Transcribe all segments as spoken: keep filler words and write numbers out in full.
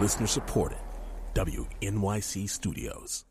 Listener supported. W N Y C Studios.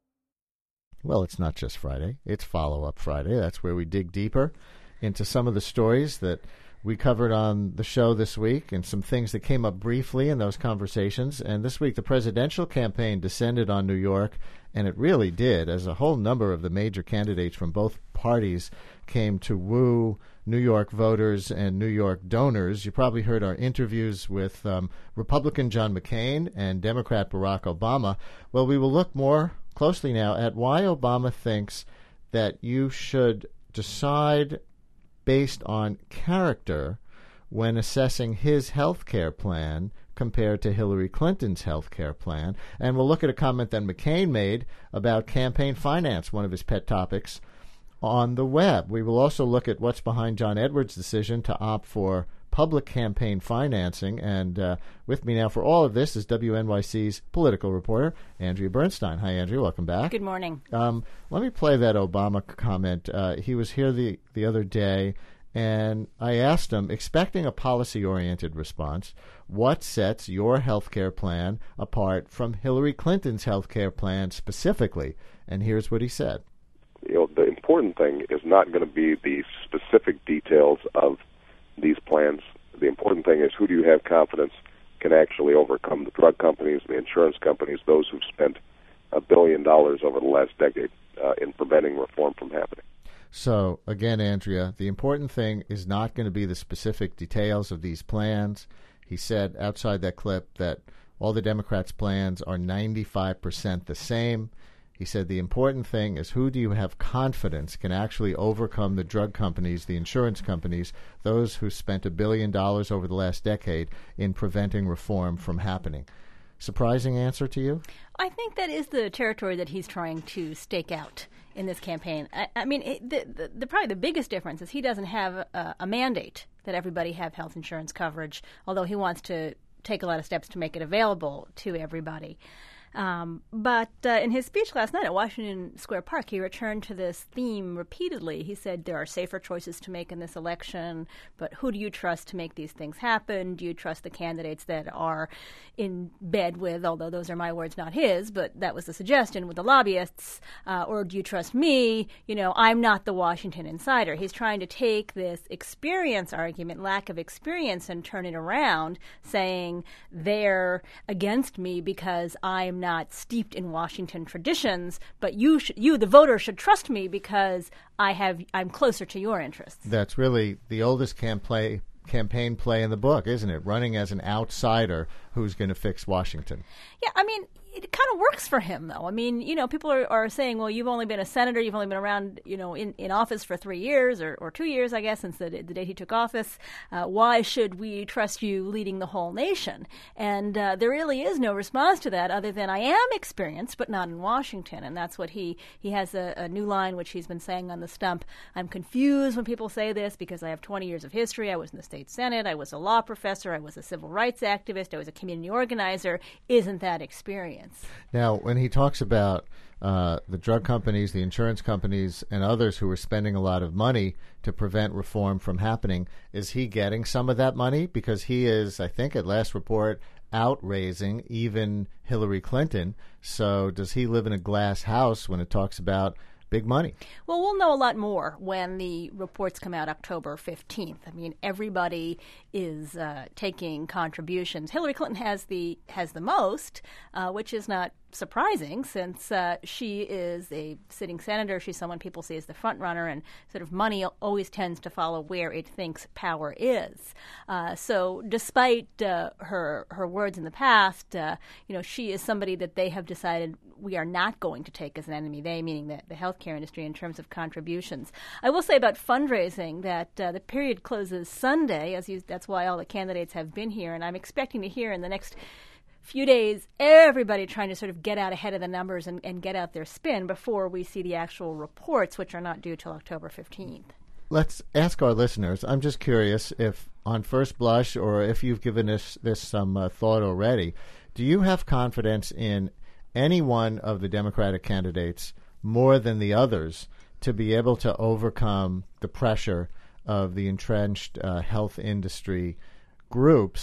Well, it's not just Friday. It's Follow-Up Friday. That's where we dig deeper into some of the stories that we covered on the show this week and some things that came up briefly in those conversations. And this week, the presidential campaign descended on New York, and it really did, as a whole number of the major candidates from both parties came to woo New York voters and New York donors. You probably heard our interviews with um, Republican John McCain and Democrat Barack Obama. Well, we will look more closely now at why Obama thinks that you should decide based on character when assessing his health care plan compared to Hillary Clinton's health care plan. And we'll look at a comment that McCain made about campaign finance, one of his pet topics, on the web. We will also look at what's behind John Edwards' decision to opt for public campaign financing. And uh, with me now for all of this is W N Y C's political reporter, Andrea Bernstein. Hi, Andrea. Welcome back. Good morning. Um, let me play that Obama comment. Uh, he was here the, the other day, and I asked him, expecting a policy-oriented response, what sets your health care plan apart from Hillary Clinton's health care plan specifically? And here's what he said. You know, the important thing is not going to be the specific details of these plans. The important thing is who do you have confidence can actually overcome the drug companies, the insurance companies, those who've spent a billion dollars over the last decade uh, in preventing reform from happening. So, again, Andrea, the important thing is not going to be the specific details of these plans. He said outside that clip that all the Democrats' plans are ninety-five percent the same. He said the important thing is who do you have confidence can actually overcome the drug companies, the insurance companies, those who spent a billion dollars over the last decade in preventing reform from happening. Surprising answer to you? I think that is the territory that he's trying to stake out in this campaign. I, I mean, it, the, the, the probably the biggest difference is he doesn't have a, a mandate that everybody have health insurance coverage, although he wants to take a lot of steps to make it available to everybody. Um, but uh, in his speech last night at Washington Square Park, he returned to this theme repeatedly. He said there are safer choices to make in this election, but who do you trust to make these things happen? Do you trust the candidates that are in bed with, although those are my words, not his, but that was the suggestion, with the lobbyists, uh, or do you trust me? You know, I'm not the Washington insider. He's trying to take this experience argument, lack of experience, and turn it around, saying they're against me because I'm not steeped in Washington traditions, but you, sh- you, the voter, should trust me because I have, I'm closer to your interests. That's really the oldest campaign campaign play in the book, isn't it? Running as an outsider who's going to fix Washington. Yeah, I mean, it kind of works for him, though. I mean, you know, people are, are saying, well, you've only been a senator, you've only been around, you know, in, in office for three years or, or two years, I guess, since the, the day he took office. Uh, why should we trust you leading the whole nation? And uh, there really is no response to that other than I am experienced, but not in Washington. And that's what he, he has a, a new line, which he's been saying on the stump. I'm confused when people say this because I have twenty years of history. I was in the state Senate. I was a law professor. I was a civil rights activist. I was a community organizer. Isn't that experience? Now, when he talks about uh, the drug companies, the insurance companies, and others who are spending a lot of money to prevent reform from happening, is he getting some of that money? Because he is, I think, at last report, outraising even Hillary Clinton. So does he live in a glass house when it talks about big money? Well, we'll know a lot more when the reports come out October fifteenth. I mean, everybody is uh, taking contributions. Hillary Clinton has the has the most, uh, which is not surprising since uh, she is a sitting senator. She's someone people see as the front runner, and sort of money always tends to follow where it thinks power is. Uh, so despite uh, her her words in the past, uh, you know, she is somebody that they have decided we are not going to take as an enemy, they meaning the, the healthcare industry, in terms of contributions. I will say about fundraising that uh, the period closes Sunday, as you, that's why all the candidates have been here, and I'm expecting to hear in the next few days everybody trying to sort of get out ahead of the numbers and, and get out their spin before we see the actual reports, which are not due till October fifteenth. Let's ask our listeners. I'm just curious if on first blush or if you've given this, this some uh, thought already, do you have confidence in any one of the Democratic candidates more than the others to be able to overcome the pressure of the entrenched uh, health industry groups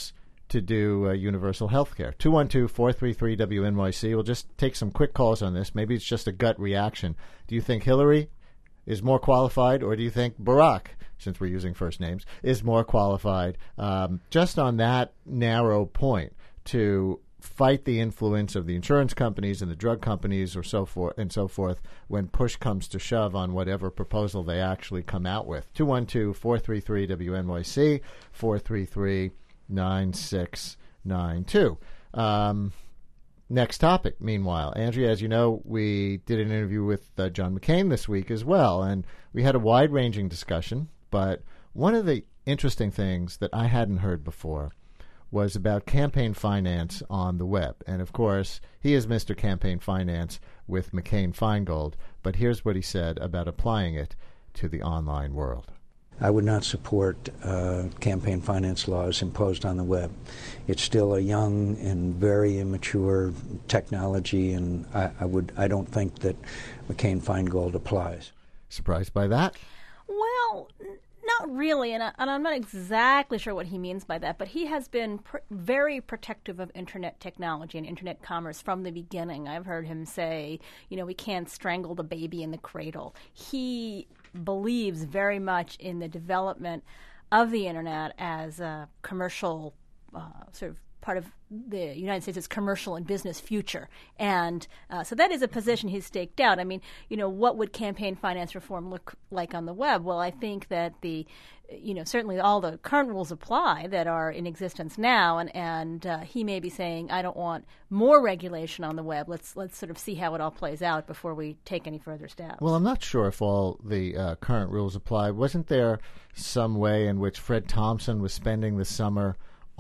to do uh, universal health care. two one two, four three three, W N Y C. We'll just take some quick calls on this. Maybe it's just a gut reaction. Do you think Hillary is more qualified, or do you think Barack, since we're using first names, is more qualified, um, just on that narrow point, to fight the influence of the insurance companies and the drug companies or so forth and so forth when push comes to shove on whatever proposal they actually come out with? two one two, four three three, W N Y C, four three three, nine six nine two. Um, next topic, meanwhile. Andrea, as you know, we did an interview with uh, John McCain this week as well, and we had a wide-ranging discussion, but one of the interesting things that I hadn't heard before was about campaign finance on the web. And, of course, he is Mister Campaign Finance with McCain-Feingold, but here's what he said about applying it to the online world. I would not support uh, campaign finance laws imposed on the web. It's still a young and very immature technology, and I, I would I don't think that McCain-Feingold applies. Surprised by that? Well, not really, and, I, and I'm not exactly sure what he means by that, but he has been pr- very protective of Internet technology and Internet commerce from the beginning. I've heard him say, you know, we can't strangle the baby in the cradle. He believes very much in the development of the Internet as a commercial uh, sort of part of the United States' commercial and business future. And uh, so that is a position he's staked out. I mean, you know, what would campaign finance reform look like on the web? Well, I think that the, you know, certainly all the current rules apply that are in existence now. And, and uh, he may be saying, I don't want more regulation on the web. Let's let's sort of see how it all plays out before we take any further steps. Well, I'm not sure if all the uh, current rules apply. Wasn't there some way in which Fred Thompson was spending the summer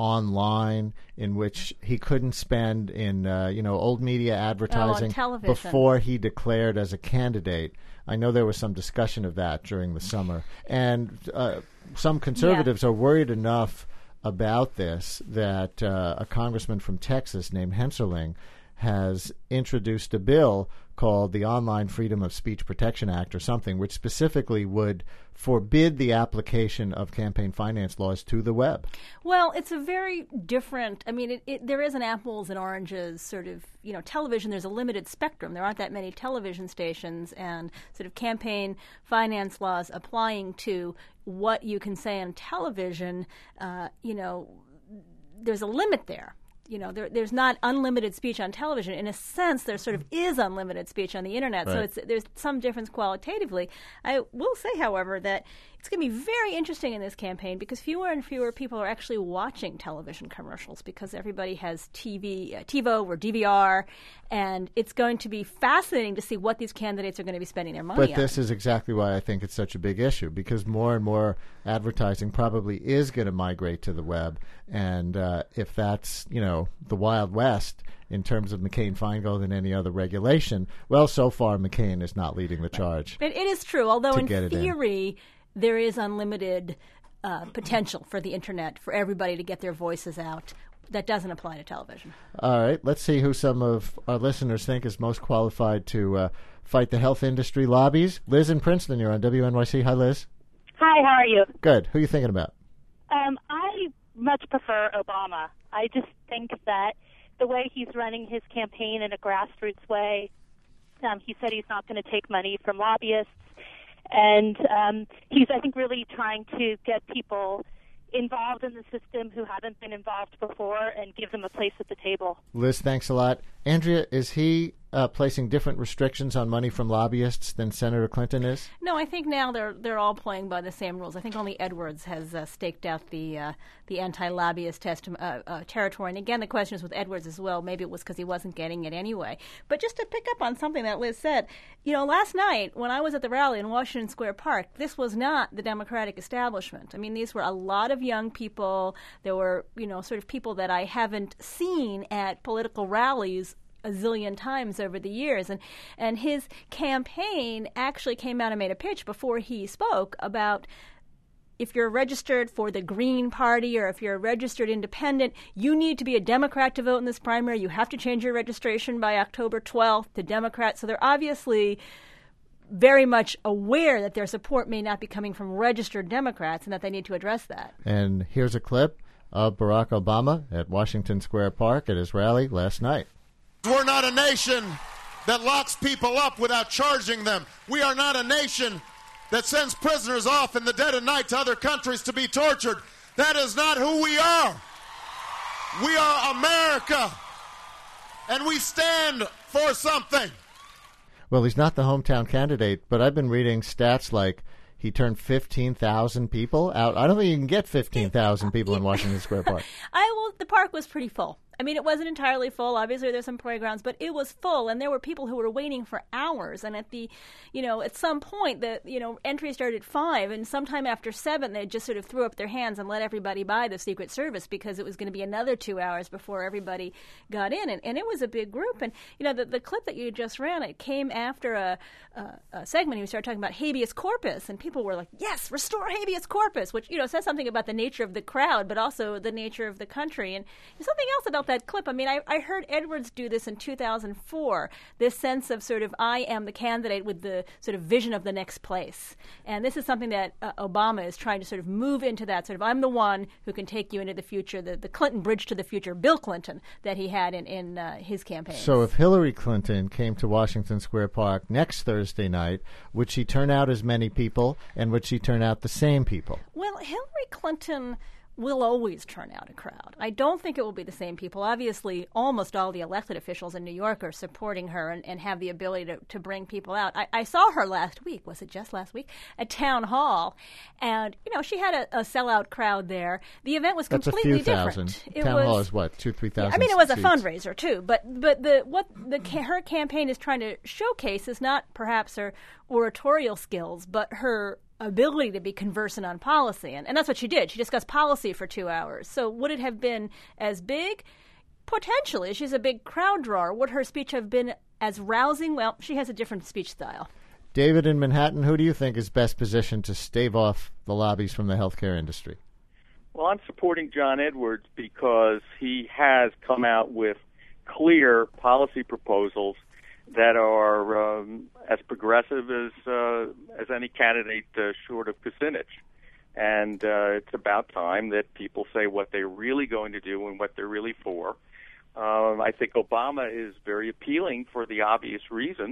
online in which he couldn't spend in, uh, you know, old media advertising oh, on television. Before he declared as a candidate? I know there was some discussion of that during the summer. And uh, some conservatives yeah. are worried enough about this that uh, a congressman from Texas named Hensarling has introduced a bill called the Online Freedom of Speech Protection Act or something, which specifically would forbid the application of campaign finance laws to the web. Well, it's a very different, I mean, it, it, there is an apples and oranges sort of, you know, television, there's a limited spectrum. There aren't that many television stations, and sort of campaign finance laws applying to what you can say on television, uh, you know, there's a limit there. You know, there, there's not unlimited speech on television. In a sense, there sort of is unlimited speech on the Internet. Right. So it's, there's some difference qualitatively. I will say, however, that it's going to be very interesting in this campaign because fewer and fewer people are actually watching television commercials because everybody has T V, uh, TiVo or D V R, and it's going to be fascinating to see what these candidates are going to be spending their money but on. But this is exactly why I think it's such a big issue, because more and more advertising probably is going to migrate to the web, and uh, if that's, you know, the Wild West in terms of McCain-Feingold and any other regulation, well, so far McCain is not leading the charge. It, it is true, although in theory in. there is unlimited uh, potential for the Internet for everybody to get their voices out. That doesn't apply to television. All right, let's see who some of our listeners think is most qualified to uh, fight the health industry lobbies. Liz in Princeton, you're on W N Y C. Hi, Liz. Hi, how are you? Good. Who are you thinking about? Um, I much prefer Obama. I just think that the way he's running his campaign in a grassroots way, um, he said he's not going to take money from lobbyists, and um, he's, I think, really trying to get people involved in the system who haven't been involved before and give them a place at the table. Liz, thanks a lot. Andrea, is he uh, placing different restrictions on money from lobbyists than Senator Clinton is? No, I think now they're they're all playing by the same rules. I think only Edwards has uh, staked out the uh, the anti-lobbyist test, uh, uh, territory. And again, the question is with Edwards as well. Maybe it was because he wasn't getting it anyway. But just to pick up on something that Liz said, you know, last night when I was at the rally in Washington Square Park, this was not the Democratic establishment. I mean, these were a lot of young people. There were, you know, sort of people that I haven't seen at political rallies a zillion times over the years. And and his campaign actually came out and made a pitch before he spoke about if you're registered for the Green Party or if you're a registered independent, you need to be a Democrat to vote in this primary. You have to change your registration by October twelfth to Democrat. So they're obviously very much aware that their support may not be coming from registered Democrats and that they need to address that. And here's a clip of Barack Obama at Washington Square Park at his rally last night. We're not a nation that locks people up without charging them. We are not a nation that sends prisoners off in the dead of night to other countries to be tortured. That is not who we are. We are America, and we stand for something. Well, he's not the hometown candidate, but I've been reading stats like he turned fifteen thousand people out. I don't think you can get fifteen thousand people in Washington Square Park. I well, the park was pretty full. I mean, it wasn't entirely full. Obviously, there's some playgrounds, but it was full, and there were people who were waiting for hours. And at the, you know, at some point, the you know entry started at five, and sometime after seven, they just sort of threw up their hands and let everybody by the Secret Service because it was going to be another two hours before everybody got in, and, and it was a big group. And you know, the the clip that you just ran, it came after a, a, a segment. We started talking about habeas corpus, and people were like, "Yes, restore habeas corpus," which you know says something about the nature of the crowd, but also the nature of the country. And there's something else about that clip. I mean, I, I heard Edwards do this in two thousand four, this sense of sort of I am the candidate with the sort of vision of the next place. And this is something that uh, Obama is trying to sort of move into that sort of I'm the one who can take you into the future, the, the Clinton bridge to the future, Bill Clinton, that he had in, in uh, his campaign. So if Hillary Clinton came to Washington Square Park next Thursday night, would she turn out as many people, and would she turn out the same people? Well, Hillary Clinton will always turn out a crowd. I don't think it will be the same people. Obviously, almost all the elected officials in New York are supporting her and, and have the ability to, to bring people out. I, I saw her last week, was it just last week, at Town Hall, and, you know, she had a, a sellout crowd there. The event was That's completely a few different. thousand. It Town was, Hall is what, two, three thousand I mean, it was seats. a fundraiser, too, but but the what the her campaign is trying to showcase is not perhaps her oratorial skills, but her ability to be conversant on policy. And, and that's what she did. She discussed policy for two hours. So would it have been as big? Potentially. She's a big crowd drawer. Would her speech have been as rousing? Well, she has a different speech style. David in Manhattan, who do you think is best positioned to stave off the lobbies from the healthcare industry? Well, I'm supporting John Edwards because he has come out with clear policy proposals that are um, as progressive as uh, as any candidate uh, short of Kucinich. And uh, it's about time that people say what they're really going to do and what they're really for. Um, I think Obama is very appealing for the obvious reasons,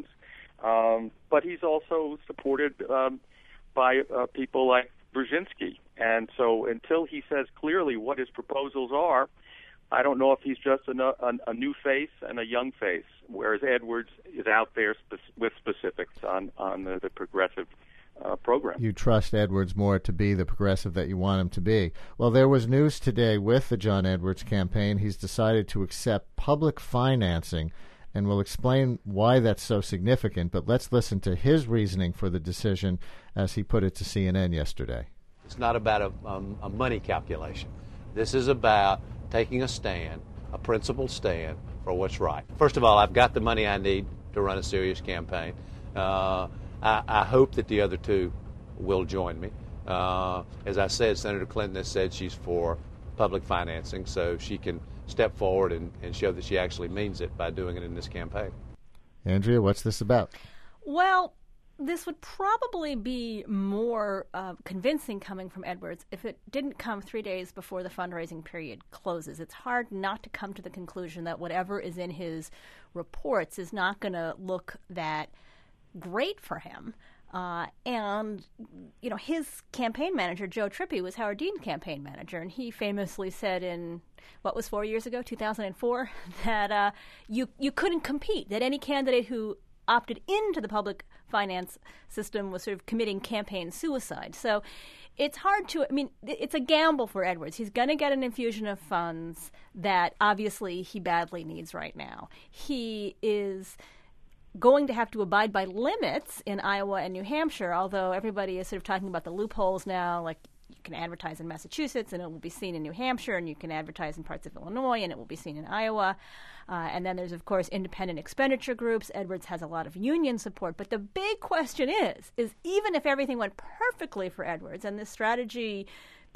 um, but he's also supported um, by uh, people like Brzezinski. And so until he says clearly what his proposals are, I don't know if he's just a, a, a new face and a young face, whereas Edwards is out there spe- with specifics on, on the, the progressive uh, program. You trust Edwards more to be the progressive that you want him to be. Well, there was news today with the John Edwards campaign. He's decided to accept public financing, and we'll explain why that's so significant. But let's listen to his reasoning for the decision as he put it to C N N yesterday. It's not about a, um, a money calculation. This is about taking a stand, a principled stand for what's right. First of all, I've got the money I need to run a serious campaign. Uh, I, I hope that the other two will join me. Uh, as I said, Senator Clinton has said she's for public financing, so she can step forward and, and show that she actually means it by doing it in this campaign. Andrea, what's this about? Well, this would probably be more uh, convincing coming from Edwards if it didn't come three days before the fundraising period closes. It's hard not to come to the conclusion that whatever is in his reports is not going to look that great for him. Uh, and, you know, his campaign manager, Joe Trippi, was Howard Dean's campaign manager, and he famously said in, what was four years ago, two thousand four, that uh, you you couldn't compete, that any candidate who opted into the public finance system was sort of committing campaign suicide. So it's hard to, I mean, it's a gamble for Edwards. He's going to get an infusion of funds that obviously he badly needs right now. He is going to have to abide by limits in Iowa and New Hampshire, although everybody is sort of talking about the loopholes now, like you can advertise in Massachusetts and it will be seen in New Hampshire, and you can advertise in parts of Illinois and it will be seen in Iowa. Uh, and then there's, of course, independent expenditure groups. Edwards has a lot of union support. But the big question is, is even if everything went perfectly for Edwards and this strategy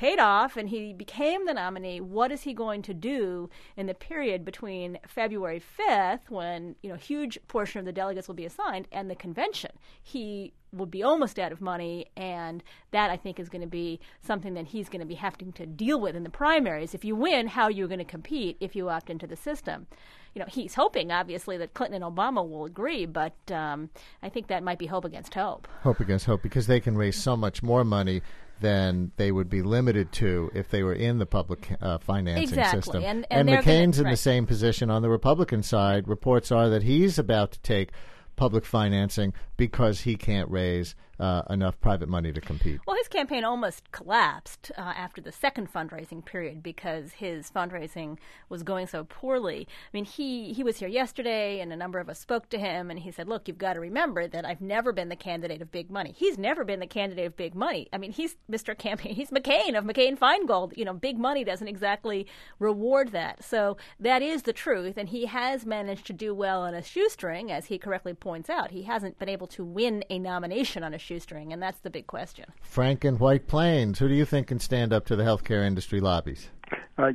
paid off and he became the nominee, what is he going to do in the period between February fifth, when, you know, a huge portion of the delegates will be assigned, and the convention? He will be almost out of money, and that, I think, is going to be something that he's going to be having to deal with in the primaries. If you win, how you're going to compete if you opt into the system. You know, he's hoping, obviously, that Clinton and Obama will agree, but um, I think that might be hope against hope. Hope against hope, because they can raise so much more money than they would be limited to if they were in the public uh, financing exactly. system. And, and, and McCain's gonna, in right. the same position on the Republican side. Reports are that he's about to take public financing because he can't raise uh, enough private money to compete. Well, his campaign almost collapsed uh, after the second fundraising period because his fundraising was going so poorly. I mean, he, he was here yesterday, and a number of us spoke to him, and he said, look, you've got to remember that I've never been the candidate of big money. He's never been the candidate of big money. I mean, he's Mister Campaign. He's McCain of McCain-Feingold. You know, big money doesn't exactly reward that. So that is the truth, and he has managed to do well on a shoestring, as he correctly points out. He hasn't been able to win a nomination on a shoestring, and that's the big question. Frank in White Plains, who do you think can stand up to the healthcare industry lobbies? Uh,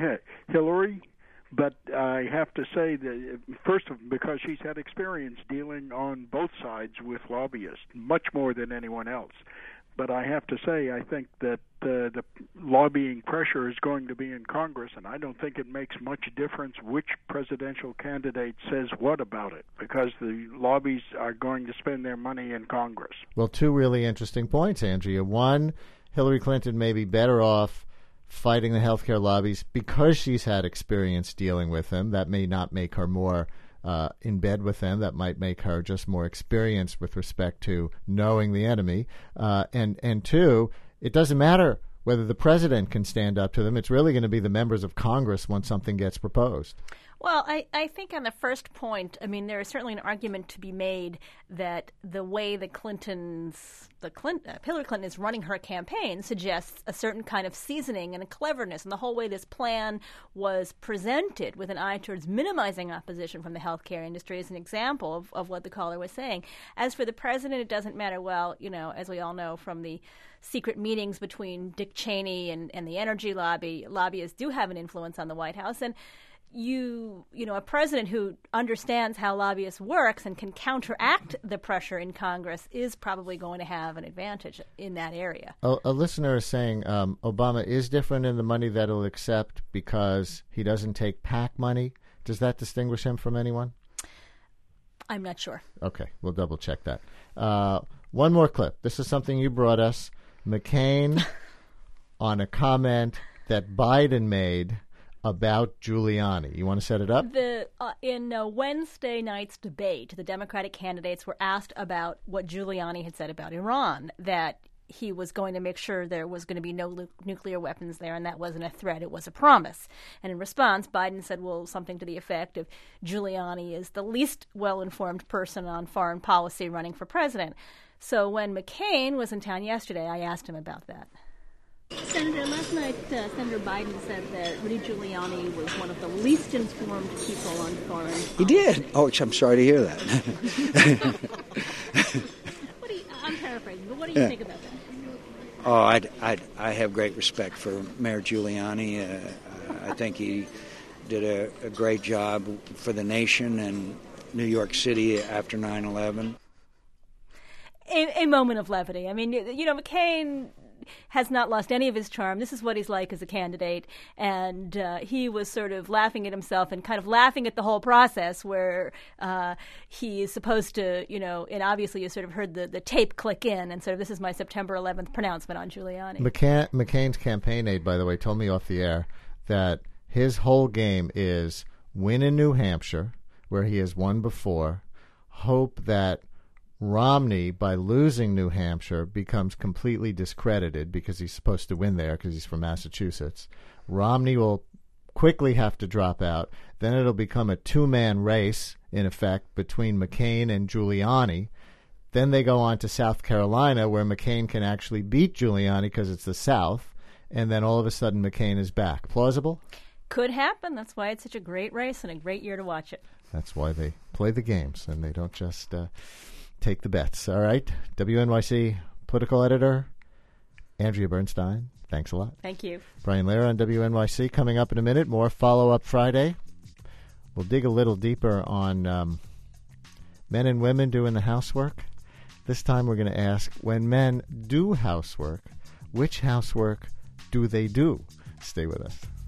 Hillary, but I have to say that first, because she's had experience dealing on both sides with lobbyists, much more than anyone else. But I have to say, I think that uh, the lobbying pressure is going to be in Congress, and I don't think it makes much difference which presidential candidate says what about it, because the lobbies are going to spend their money in Congress. Well, two really interesting points, Andrea. One, Hillary Clinton may be better off fighting the healthcare lobbies because she's had experience dealing with them. That may not make her more Uh, in bed with them. That might make her just more experienced with respect to knowing the enemy. Uh, and, and two, it doesn't matter whether the president can stand up to them. It's really going to be the members of Congress once something gets proposed. Well, I, I think on the first point, I mean, there is certainly an argument to be made that the way the Clintons, the Clinton, uh, Hillary Clinton is running her campaign suggests a certain kind of seasoning and a cleverness. And the whole way this plan was presented with an eye towards minimizing opposition from the healthcare industry is an example of, of what the caller was saying. As for the president, it doesn't matter. Well, you know, as we all know from the secret meetings between Dick Cheney and, and the energy lobby, lobbyists do have an influence on the White House. And You, you know, a president who understands how lobbyists works and can counteract the pressure in Congress is probably going to have an advantage in that area. A, a listener is saying um, Obama is different in the money that he'll accept because he doesn't take PAC money. Does that distinguish him from anyone? I'm not sure. Okay, we'll double check that. Uh, one more clip. This is something you brought us. McCain on a comment that Biden made about Giuliani. You want to set it up? The uh, in uh, Wednesday night's debate, the Democratic candidates were asked about what Giuliani had said about Iran, that he was going to make sure there was going to be no lu- nuclear weapons there, and that wasn't a threat, it was a promise. And in response, Biden said, well, something to the effect of Giuliani is the least well-informed person on foreign policy running for president. So when McCain was in town yesterday, I asked him about that. Senator, last night uh, Senator Biden said that Rudy Giuliani was one of the least informed people on foreign policy. He did. Oh, I'm sorry to hear that. What do you, I'm paraphrasing, but what do you Yeah. think about that? Oh, I, I, I have great respect for Mayor Giuliani. Uh, I think he did a, a great job for the nation and New York City after nine eleven. A, a moment of levity. I mean, you, you know, McCain has not lost any of his charm. This is what he's like as a candidate. And uh, he was sort of laughing at himself and kind of laughing at the whole process where uh, he is supposed to, you know, and obviously you sort of heard the, the tape click in and sort of this is my September eleventh pronouncement on Giuliani. McCain, McCain's campaign aide, by the way, told me off the air that his whole game is win in New Hampshire, where he has won before, hope that Romney, by losing New Hampshire, becomes completely discredited because he's supposed to win there because he's from Massachusetts. Romney will quickly have to drop out. Then it'll become a two-man race, in effect, between McCain and Giuliani. Then they go on to South Carolina, where McCain can actually beat Giuliani because it's the South. And then all of a sudden, McCain is back. Plausible? Could happen. That's why it's such a great race and a great year to watch it. That's why they play the games, and they don't just uh, take the bets. All right. W N Y C political editor Andrea Bernstein, Thanks a lot. Thank you. Brian Lehrer on W N Y C. Coming up in a minute, more Follow-Up Friday. We'll dig a little deeper on um, men and women doing the housework. This time we're going to ask, when men do housework, which housework do they do? Stay with us.